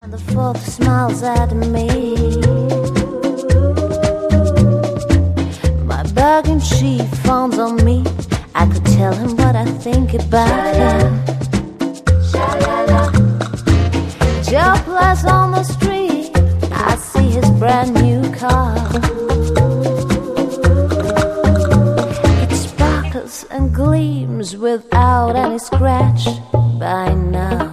The fourth smiles at me. My bargain she fawns on me. I could tell him what I think about him. Jobless on the street, I see his brand new car. It sparkles and gleams without any scratch by now.